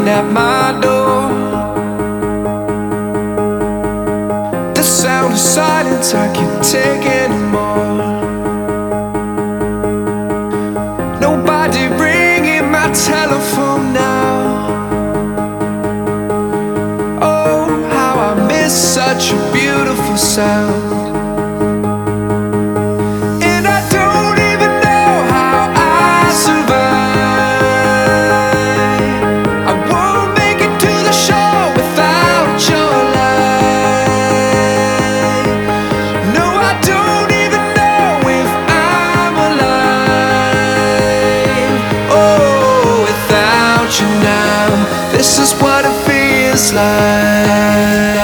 at my door. The sound of silence I can't take anymore. Nobody ringing my telephone now. Oh, how I miss such a beautiful sound. And I don't even know how I survive. I won't make it to the shore without your light. No, I don't even know if I'm alive. Oh, without you now, this is what it feels like.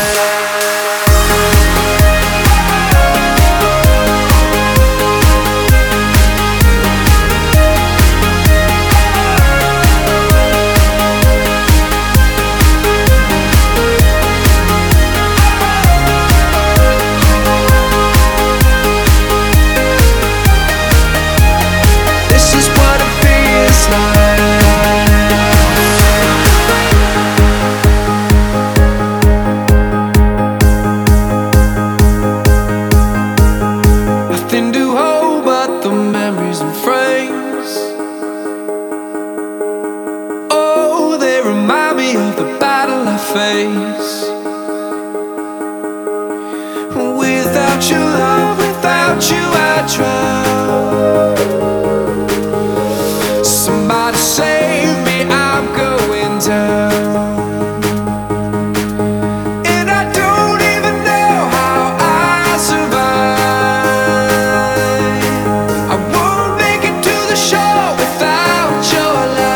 Nothing to hold but the memories and frames. Oh, they remind me of the battle I face. Without your love, without you I drown. Somebody save me, I'm going down. And I don't even know how I survive. I won't make it to the shore without your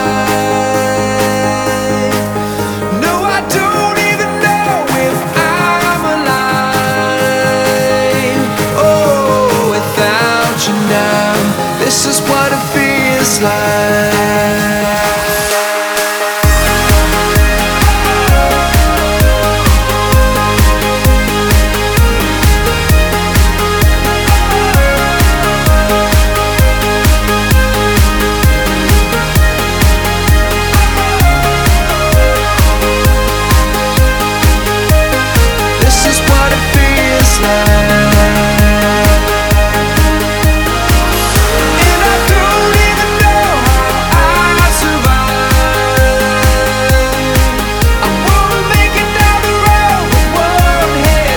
light. No, I don't even know if I'm alive. Oh, without you now, this is what it feels like. This is what it feels like. And I don't even know how I survive. I won't make it down the road with one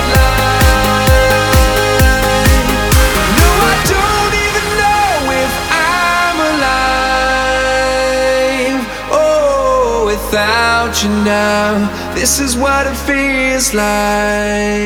headlight. No, I don't even know if I'm alive. Oh, without you now, this is what it feels like.